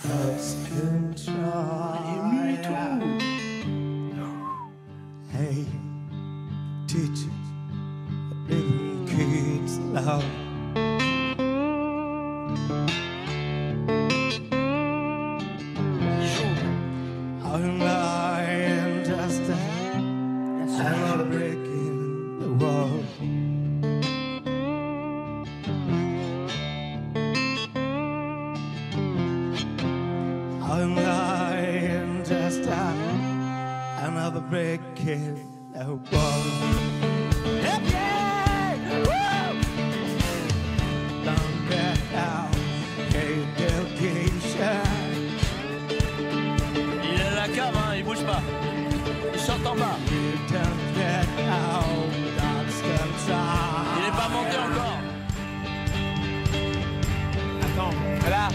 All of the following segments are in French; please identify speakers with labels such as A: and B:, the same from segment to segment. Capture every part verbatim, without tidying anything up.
A: lost control.
B: Il est mu et tout.
A: Hey, teacher, living kids love. I'm lying just I'm breaking the wall. I'm lying just another breaking the wall. Hey, yeah! Woo! Don't get out, education.
B: Il est à la cave, hein, il bouge pas. Il chante en bas. Il est pas monté encore.
C: Attends, voilà.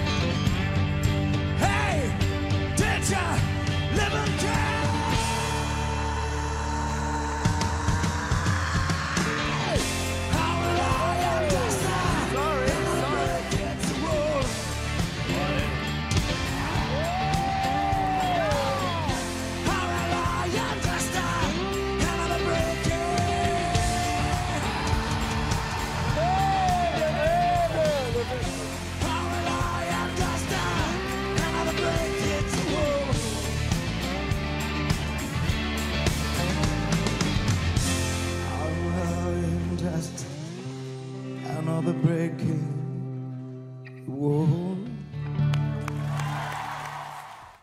A: Hey, teacher, living cat. How will I understand?
B: Sorry, sorry.
A: It's a rule. How will I understand? Another breaking. How will I understand? Another breaking. It's a rule. How will I understand? Another breaking. Whoa.